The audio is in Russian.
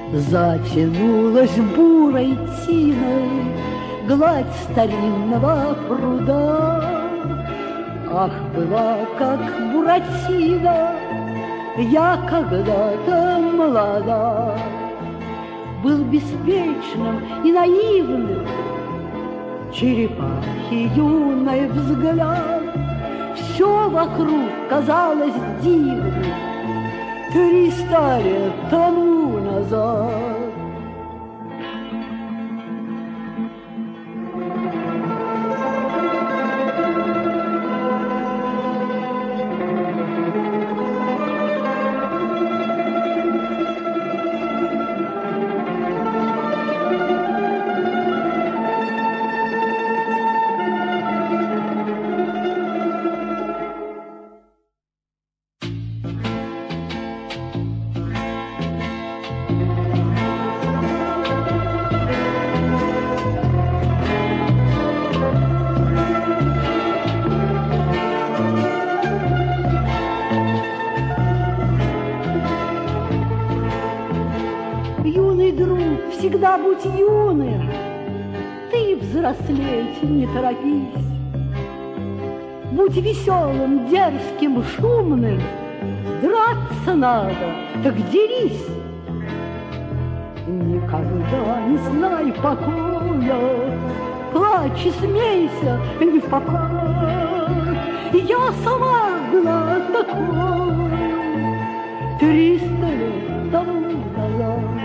Затянулась бурой тиной гладь старинного пруда. Ах, была как Буратино я когда-то молода, был беспечным и наивным черепахи юный взгляд. Все вокруг казалось дивным 300 лет тому назад. Всегда будь юным, ты взрослеть не торопись. Будь веселым, дерзким, шумным, драться надо, так дерись. Никогда не знай покоя, плачь и смейся не в попад. Я сама была такой 300 лет тому назад.